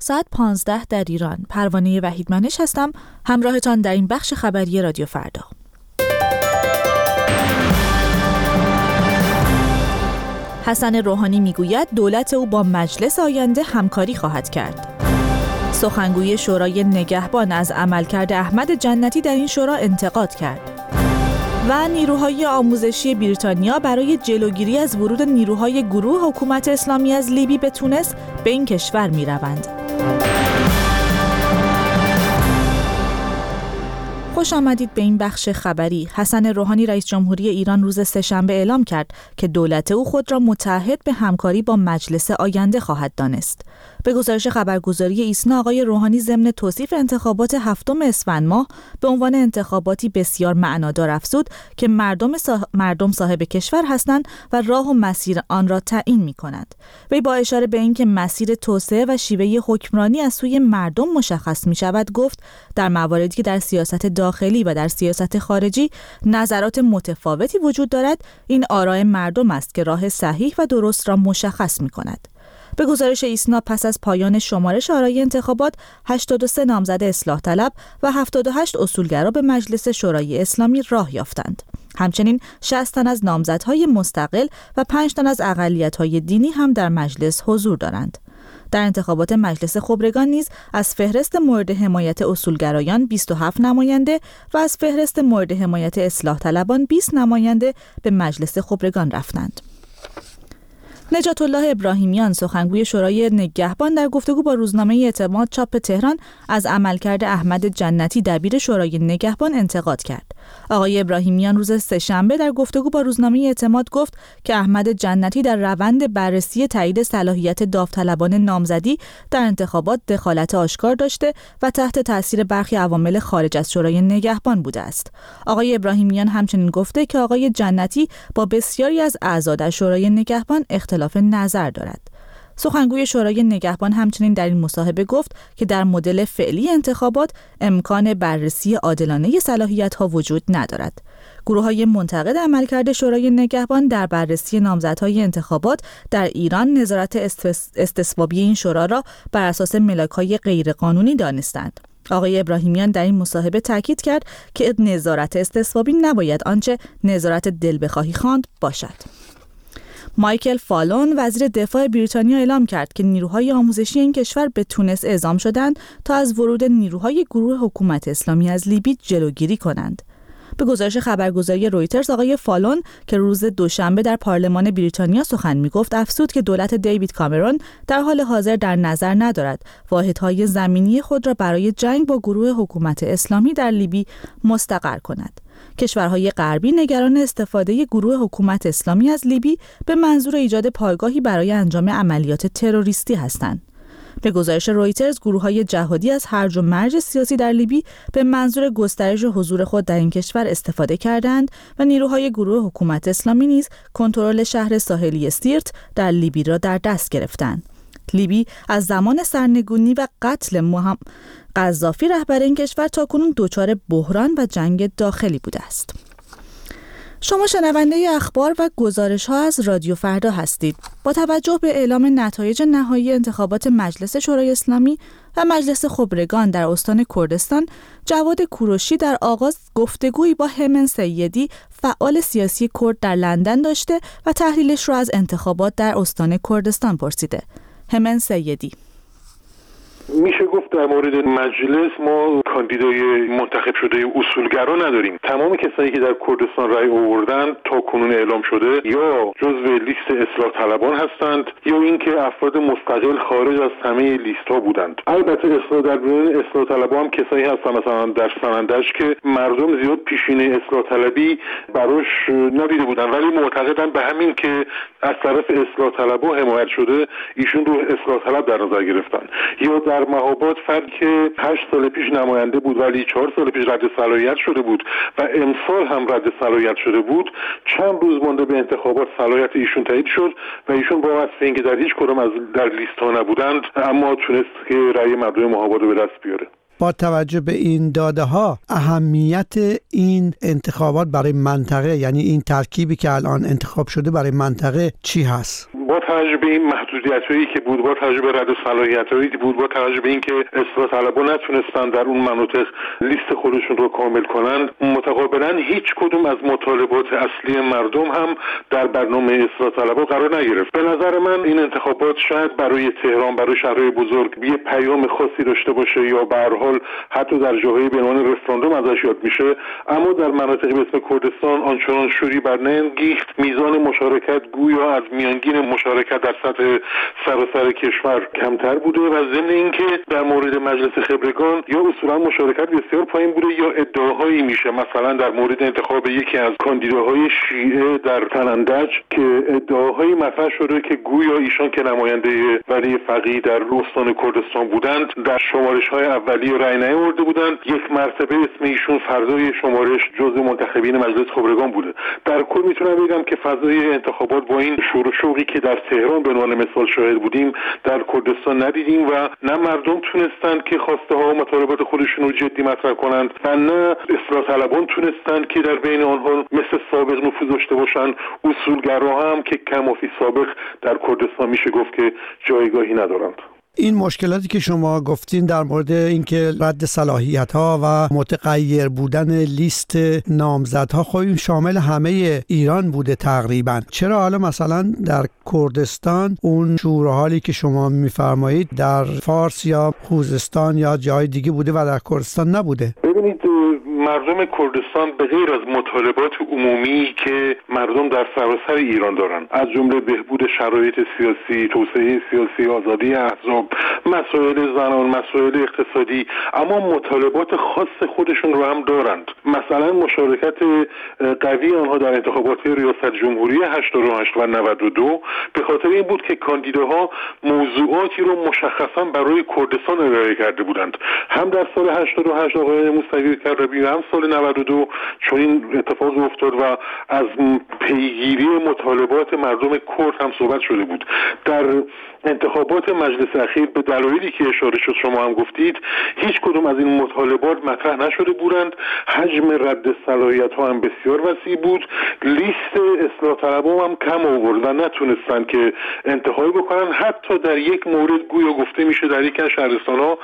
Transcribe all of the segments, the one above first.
ساعت 15 در ایران. پروانه وحیدمنش هستم، همراهتان در این بخش خبری رادیو فردا. حسن روحانی میگوید دولت او با مجلس آینده همکاری خواهد کرد. سخنگوی شورای نگهبان از عملکرد احمد جنتی در این شورا انتقاد کرد. و نیروهای آموزشی بریتانیا برای جلوگیری از ورود نیروهای گروه حکومت اسلامی از لیبی به تونس به این کشور می‌روند. خوش آمدید به این بخش خبری. حسن روحانی رئیس جمهوری ایران روز سه‌شنبه اعلام کرد که دولت او خود را متعهد به همکاری با مجلس آینده خواهد دانست. به گزارش خبرگزاری ایسنا، آقای روحانی ضمن توصیف انتخابات 7 اسفند ماه به عنوان انتخاباتی بسیار معنادار افزود که مردم صاحب کشور هستند و راه و مسیر آن را تعیین می‌کنند. وی با اشاره به اینکه مسیر توسعه و شیوه حکمرانی از سوی مردم مشخص می‌شود گفت در مواردی که در سیاست داخلی و در سیاست خارجی نظرات متفاوتی وجود دارد، این آراء مردم است که راه صحیح و درست را مشخص می‌کند. به گزارش ایسنا پس از پایان شمارش آرای انتخابات 83 نامزد اصلاح طلب و 78 اصولگرا به مجلس شورای اسلامی راه یافتند. همچنین 60 تن از نامزدهای مستقل و 5 تن از اقلیت‌های دینی هم در مجلس حضور دارند. در انتخابات مجلس خبرگان نیز از فهرست مورد حمایت اصولگرایان 27 نماینده و از فهرست مورد حمایت اصلاح طلبان 20 نماینده به مجلس خبرگان رفتند. نجات الله ابراهیمیان سخنگوی شورای نگهبان در گفتگو با روزنامه اعتماد چاپ تهران از عملکرد احمد جنتی دبیر شورای نگهبان انتقاد کرد. آقای ابراهیمیان روز سه‌شنبه در گفتگو با روزنامه اعتماد گفت که احمد جنتی در روند بررسی تایید صلاحیت داوطلبان نامزدی در انتخابات دخالت آشکار داشته و تحت تاثیر برخی عوامل خارج از شورای نگهبان بوده است. آقای ابراهیمیان همچنین گفته که آقای جنتی با بسیاری از اعضا در شورای نگهبان اختلاف نظر دارد. سخنگوی شورای نگهبان همچنین در این مصاحبه گفت که در مدل فعلی انتخابات امکان بررسی عادلانه صلاحیت‌ها وجود ندارد. گروه‌های منتقد عملکرد شورای نگهبان در بررسی نامزدهای انتخابات در ایران نظارت استصوابی این شورا را بر اساس ملاک‌های غیرقانونی دانستند. آقای ابراهیمیان در این مصاحبه تاکید کرد که نظارت استصوابی نباید آنچه نظارت دل بخواهی خواند باشد. مایکل فالون وزیر دفاع بریتانیا اعلام کرد که نیروهای آموزشی این کشور به تونس اعزام شدند تا از ورود نیروهای گروه حکومت اسلامی از لیبی جلوگیری کنند. به گزارش خبرگزاری رویترز، آقای فالون که روز دوشنبه در پارلمان بریتانیا سخن می‌گفت افزود که دولت دیوید کامرون در حال حاضر در نظر ندارد واحدهای زمینی خود را برای جنگ با گروه حکومت اسلامی در لیبی مستقر کند. کشورهای غربی نگران استفاده گروه حکومت اسلامی از لیبی به منظور ایجاد پایگاهی برای انجام عملیات تروریستی هستند. به گزارش رویترز، گروه‌های جهادی از هرج و مرج سیاسی در لیبی به منظور گسترش حضور خود در این کشور استفاده کردند و نیروهای گروه حکومت اسلامی نیز کنترل شهر ساحلی سیرت در لیبی را در دست گرفتند. لیبی از زمان سرنگونی و قتل قذافی رهبر این کشور تاکنون دچار بحران و جنگ داخلی بوده است. شما شنونده اخبار و گزارش‌ها از رادیو فردا هستید. با توجه به اعلام نتایج نهایی انتخابات مجلس شورای اسلامی و مجلس خبرگان در استان کردستان، جواد کوروشی در آغاز گفتگویی با همن سیدی فعال سیاسی کرد در لندن داشته و تحلیلش را از انتخابات در استان کردستان پرسیده. همن سیدی: میشه گفت در مورد مجلس ما کاندیدای منتخب شده اصولگرا نداریم. تمام کسایی که در کردستان رأی آوردن تا کنون اعلام شده یا جزو لیست اصلاح طلبان هستند یا اینکه افراد مستقل خارج از همه لیست ها بودند. البته در بین اصلاح طلبان هم کسایی هستن مثلا در سنندج که مردم زیاد پیشینه اصلاح طلبی براش ندیده بودن ولی معتقدن به همین که از طرف اصلاح طلبها حمایت شده ایشون رو اصلاح طلب در نظر گرفتن. یا در مهاباد فرد که 8 سال پیش نماینده بود ولی 4 سال پیش رد صلاحیت شده بود و امسال هم رد صلاحیت شده بود، چند روز مانده به انتخابات صلاحیت ایشون تایید شد و ایشون با واسطه اینکه در هیچ کدام از در لیست ها نبودند اما تونست که رأی مردم مهاباد رو به دست بیاره. با توجه به این داده ها اهمیت این انتخابات برای منطقه، یعنی این ترکیبی که الان انتخاب شده برای منطقه چی هست؟ با توجه به این محدودیت‌هایی که بود با توجه به رد صلاحیت‌هایی که بود با توجه به اینکه اصلاح طلبان نتونستن در اون مناطق لیست خودشون رو کامل کنند، متقابلا هیچ کدوم از مطالبات اصلی مردم هم در برنامه اصلاح طلبان قرار نگرفت. به نظر من این انتخابات شاید برای تهران، برای شهرهای بزرگ یه پیام خاصی داشته باشه یا به هر حال حتی در جاهایی به عنوان رفراندوم ازش یاد میشه، اما در مناطقی به اسم کردستان آنچنان شوری برنگیخت. میزان مشارکت گویا از میانگین مشارکت در سطح سراسر کشور کمتر بوده و ضمن اینکه در مورد مجلس خبرگان یا اصولا مشارکت بسیار پایین بوده یا ادعاهایی میشه، مثلا در مورد انتخاب یکی از کاندیداهای شیعه در تنندج که ادعاهایی مطرح شده که گویا ایشان که نماینده ولی فقیه در استان کردستان بودند در شمارش‌های اولیه رأی نیاورده بودند. یک مرتبه اسم ایشون فردای شمارش جزو منتخبین مجلس خبرگان بوده. در کل میتونم بگم که فضای انتخابات با این شور و شوقی که در تهران به عنوان مثال شاهد بودیم در کردستان ندیدیم و نه مردم تونستند که خواسته ها و مطالبات خودشون رو جدی مطرح کنند و نه اصلاح طلبان تونستند که در بین آنها مثل سابق نفوذ داشته باشند. اصولگراها هم که کم و فی سابق در کردستان میشه گفت که جایگاهی ندارند. این مشکلاتی که شما گفتین در مورد اینکه رد صلاحیت‌ها و متغیر بودن لیست نامزدها خب این شامل همه ایران بوده تقریبا. چرا حالا مثلا در کردستان اون شورحالی که شما میفرمایید در فارس یا خوزستان یا جای دیگه بوده و در کردستان نبوده؟ ببینید مردم کردستان به غیر از مطالبات عمومی که مردم در سراسر ایران دارن، از جمله بهبود شرایط سیاسی، توسعه سیاسی، آزادی احزاب، مسائل زنان، مسائل اقتصادی، اما مطالبات خاص خودشون رو هم دارند. مثلا مشارکت قوی آنها در انتخابات ریاست جمهوری 88 و 92 به خاطر این بود که کاندیداها موضوعاتی رو مشخصا برای کردستان ارائه کرده بودند. هم در سال 88 آقای موسوی کربی و هم سال 92 چون این اتفاق افتاد و از پیگیری مطالبات مردم کرد هم صحبت شده بود. در انتخابات مجلس اخیر به دلایلی که اشاره شد شما هم گفتید هیچ کدوم از این مطالبات مطرح نشده بودند. حجم رد صلاحیت ها هم بسیار وسیع بود. لیست اصلاح طلبان هم کم آورد و نتونستن که انتخابی بکنن. حتی در یک مورد گویا گفته میشه در یک از شهرستان ها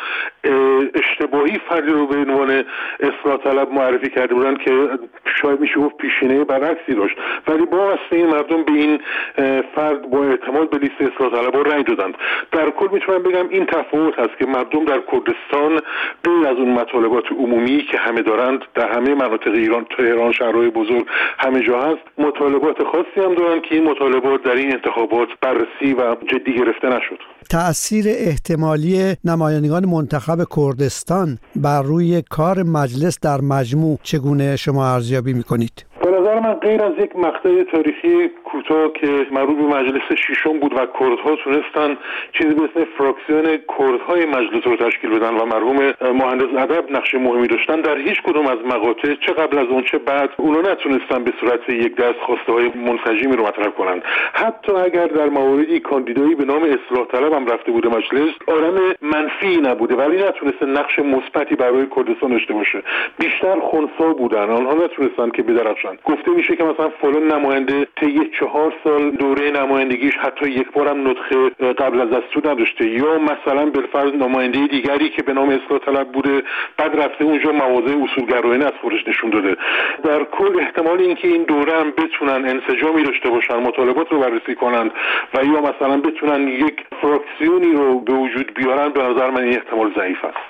اشتباهی فردی رو به عنوان اصلاح طلب معرفی کرده بودن که شاید میشه گفت پیشینه برعکسی داشت، ولی با واسطه این مردم به این فرد با اعتماد به لیست اصلاح طلبان رأی دادند. در کل میتونم بگم این تفاوت هست که مردم در کردستان غیر از اون مطالبات عمومی که همه دارند در همه مناطق ایران، تهران، شهرهای بزرگ، همه جا هست، مطالبات خاصی هم دارند که این مطالبات در این انتخابات بررسی و جدی گرفته نشد. تأثیر احتمالی نمایندگان منتخب کردستان بر روی کار مجلس در مجموع چگونه شما ارزیابی می‌کنید؟ به نظر من غیر از یک مقطع تاریخی کوتاه که مربوط به مجلس ششم بود و کردها تونستن چیزی به اسم فراکسیون کردهای مجلس رو تشکیل بدن و مرحوم مهندس ادب نقش مهمی داشتن، در هیچ کدوم از مقاطع چه قبل از اون چه بعد اونا نتونستن به صورت یک دست خواسته های منسجمی رو مطرح کنن. حتی اگر در مواردی کاندیدایی به نام اصلاح طلب هم رفته بوده مجلس، آدم منفی نبوده ولی نتونسته نقش مثبتی برای کردستان داشته باشه. بیشتر خنثی بودن، آنها نتونستن که بدرخشن. گفته میشه که مثلا فلان نماینده طی 4 سال دوره نمایندگیش حتی یک بارم نطق قبل از دستور نداشته، یا مثلا بالفرض نماینده دیگری که به نام اصلاح طلب بوده بعد رفته اونجا مواضع اصولگرایانه از خودش نشون داده. در کل احتمال اینکه این دوره هم بتونن انسجامی داشته باشن، مطالبات رو بررسی کنن و یا مثلا بتونن یک فراکسیونی رو به وجود بیارن، به نظر من این احتمال ضعیف است.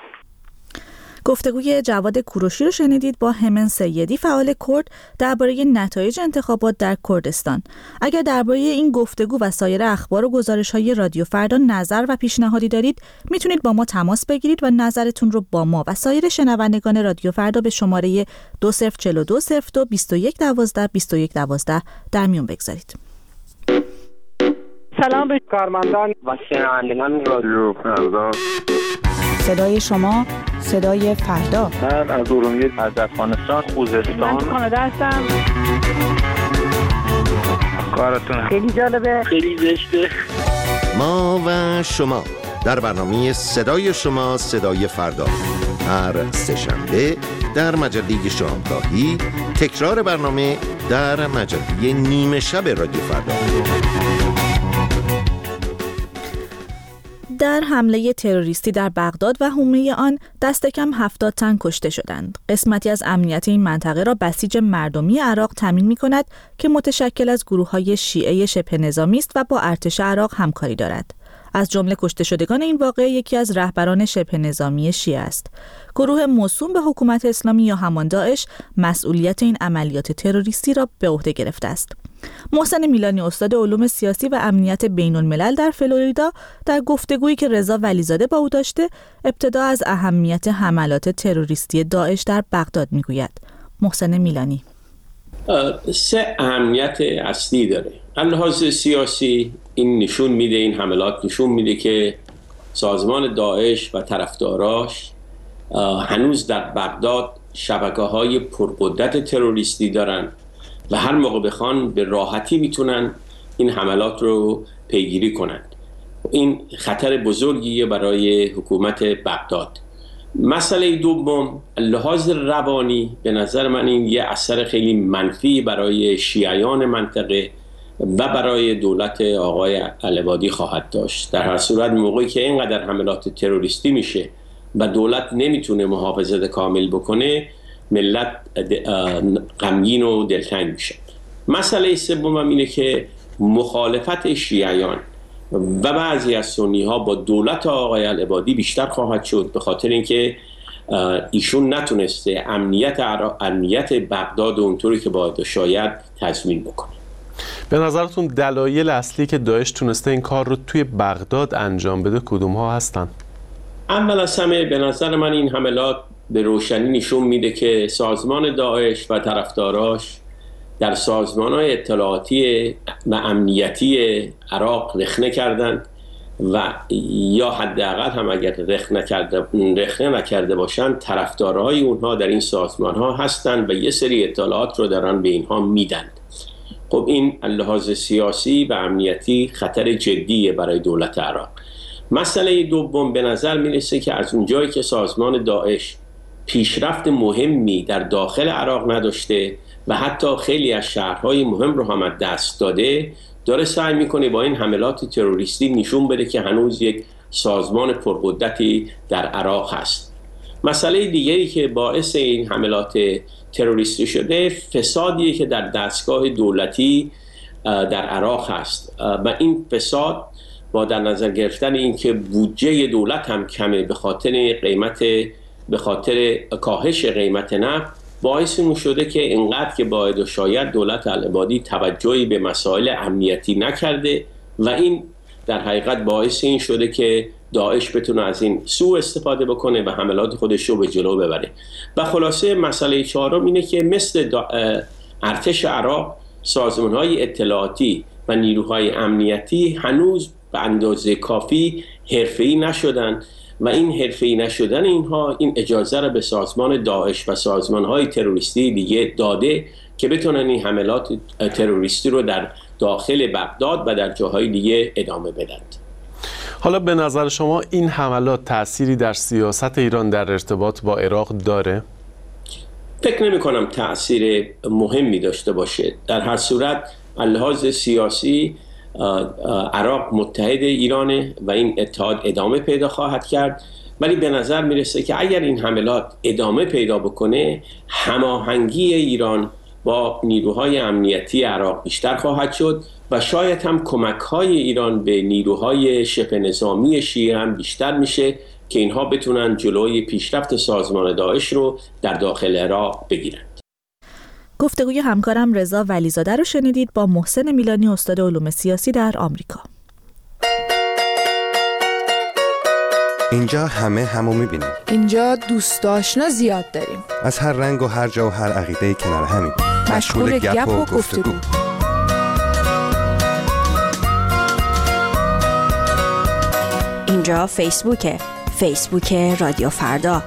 گفتگوی جواد کوروشی رو شنیدید با همن سیدی فعال کرد درباره نتایج انتخابات در کردستان. اگر درباره این گفتگو و سایر اخبار و گزارش‌های رادیو فردا نظر و پیشنهادی دارید میتونید با ما تماس بگیرید و نظرتون رو با ما و سایر شنوندگان رادیو فردا به شماره 204202 2112 2112 در میون بگذارید. سلام به کارمندان و شنوندگان رادیو فردا. صدای شما، صدای فردا. من از ارومیه، از افغانستان، خوزستان. من کانادا هستم. کارتون خیلی جالبه، خیلی زشته. ما و شما در برنامه صدای شما، صدای فردا، هر سه‌شنبه در مجله شامگاهی، تکرار برنامه در مجله نیمه شب رادیو فردا. در حمله تروریستی در بغداد و حومه آن دست کم 70 تن کشته شدند. قسمتی از امنیت این منطقه را بسیج مردمی عراق تامین می‌کند که متشکل از گروه‌های شیعه شبه نظامی است و با ارتش عراق همکاری دارد. از جمله کشته شدگان این واقعه یکی از رهبران شبه نظامی شیعه است. گروه موسوم به حکومت اسلامی یا همان داعش مسئولیت این عملیات تروریستی را به عهده گرفته است. محسن میلانی استاد علوم سیاسی و امنیت بین الملل در فلوریدا در گفتگویی که رضا ولیزاده با او داشته ابتدا از اهمیت حملات تروریستی داعش در بغداد میگوید. محسن میلانی: 3 اهمیت اصلی داره. از لحاظ سیاسی این نشون میده، این حملات نشون میده که سازمان داعش و طرفداراش هنوز در بغداد شبکه‌های پرقدرت تروریستی دارن و هر موقع بخوان به راحتی میتونن این حملات رو پیگیری کنند. این خطر بزرگیه برای حکومت بغداد. مسئله دوم، لحاظ روانی به نظر من این یه اثر خیلی منفی برای شیعیان منطقه و برای دولت آقای العبادی خواهد داشت. در هر صورت موقعی که اینقدر حملات تروریستی میشه و دولت نمیتونه محافظت کامل بکنه، ملت غمگین و دلتنگ میشه. مسئله سوم اینه که مخالفت شیعیان و بعضی از سنی ها با دولت آقای العبادی بیشتر خواهد شد، به خاطر اینکه ایشون نتونسته امنیت بغداد اونطوری که باید شاید تضمین بکنه. به نظرتون دلایل اصلی که داعش تونسته این کار رو توی بغداد انجام بده کدوم ها هستن؟ اول از همه به نظر من این حملات به روشنی نشون میده که سازمان داعش و طرفداراش در سازمان‌های اطلاعاتی و امنیتی عراق رخنه کردند و یا حداقل هم اگر رخنه نکرده باشند طرفدارهای اونها در این سازمان‌ها هستند و یه سری اطلاعات رو دارن به اینها میدن. خب این لحاظ سیاسی و امنیتی خطر جدیه برای دولت عراق. مسئله دوم، به نظر میرسه که از اونجایی که سازمان داعش پیشرفت مهمی در داخل عراق نداشته و حتی خیلی از شهرهای مهم رو هم از دست داره سعی میکنه با این حملات تروریستی نشون بده که هنوز یک سازمان پرقدرتی در عراق هست. مسئله دیگری که باعث این حملات تروریستی شده فسادیه که در دستگاه دولتی در عراق هست و این فساد با در نظر گرفتن اینکه بودجه دولت هم کمه به خاطر کاهش قیمت نفت باعث این شده که اینقدر که باید و شاید دولت العبادی توجهی به مسائل امنیتی نکرده و این در حقیقت باعث این شده که داعش بتونه از این سوء استفاده بکنه و حملات خودش رو به جلو ببره. و خلاصه مسئله چهارم اینه که مثل ارتش عراق سازمان‌های اطلاعاتی و نیروهای امنیتی هنوز به اندازه کافی حرفه‌ای نشدن و این حرفه‌ای نشدن اینها این اجازه را به سازمان داعش و سازمان‌های تروریستی دیگه داده که بتونن این حملات تروریستی رو در داخل بغداد و در جاهای دیگه ادامه بدن. حالا به نظر شما این حملات تأثیری در سیاست ایران در ارتباط با عراق داره؟ فکر نمی کنم تأثیر مهمی داشته باشه. در هر صورت لحاظ سیاسی عراق متحد ایرانه و این اتحاد ادامه پیدا خواهد کرد، ولی به نظر میرسه که اگر این حملات ادامه پیدا بکنه هماهنگی ایران با نیروهای امنیتی عراق بیشتر خواهد شد و شاید هم کمک‌های ایران به نیروهای شبه نظامی شیعه هم بیشتر میشه که اینها بتونن جلوی پیشرفت سازمان داعش رو در داخل عراق بگیرند. گفتگوی همکارم رضا ولیزاده رو شنیدید با محسن میلانی استاد علوم سیاسی در آمریکا. اینجا همو میبینیم. اینجا دوست آشنا زیاد داریم. از هر رنگ و هر جا و هر عقیده‌ای کنار همیم. مشغول گپ و گفتگو. اینجا فیسبوک رادیو فردا.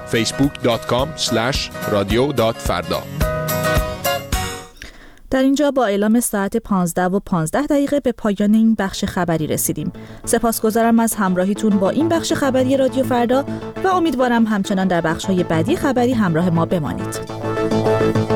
facebook.com/radio.farda. در اینجا با اعلام ساعت 15:15 به پایان این بخش خبری رسیدیم. سپاسگزارم از همراهیتون با این بخش خبری رادیو فردا و امیدوارم همچنان در بخش‌های بعدی خبری همراه ما بمانید.